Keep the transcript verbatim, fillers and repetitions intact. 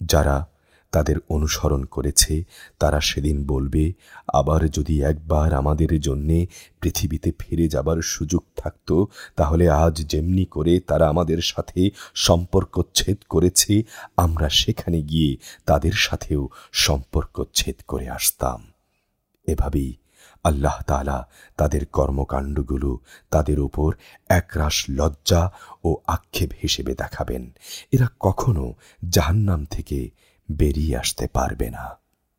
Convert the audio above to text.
যারা তাদের অনুসরণ করেছে তারা সেদিন বলবে, আবার যদি একবার আমাদের জন্যে পৃথিবীতে ফিরে যাবার সুযোগ থাকত, তাহলে আজ যেমনি করে তারা আমাদের সাথে সম্পর্কচ্ছেদ করেছে, আমরা সেখানে গিয়ে তাদের সাথেও সম্পর্কচ্ছেদ করে আসতাম। এভাবেই আল্লাহ তাআলা তাদের কর্মকাণ্ডগুলো তাদের উপর একরাশ লজ্জা ও আক্ষেপ হিসেবে দেখাবেন। এরা কখনো জাহান্নাম থেকে বেরিয়ে আসতে পারবে না।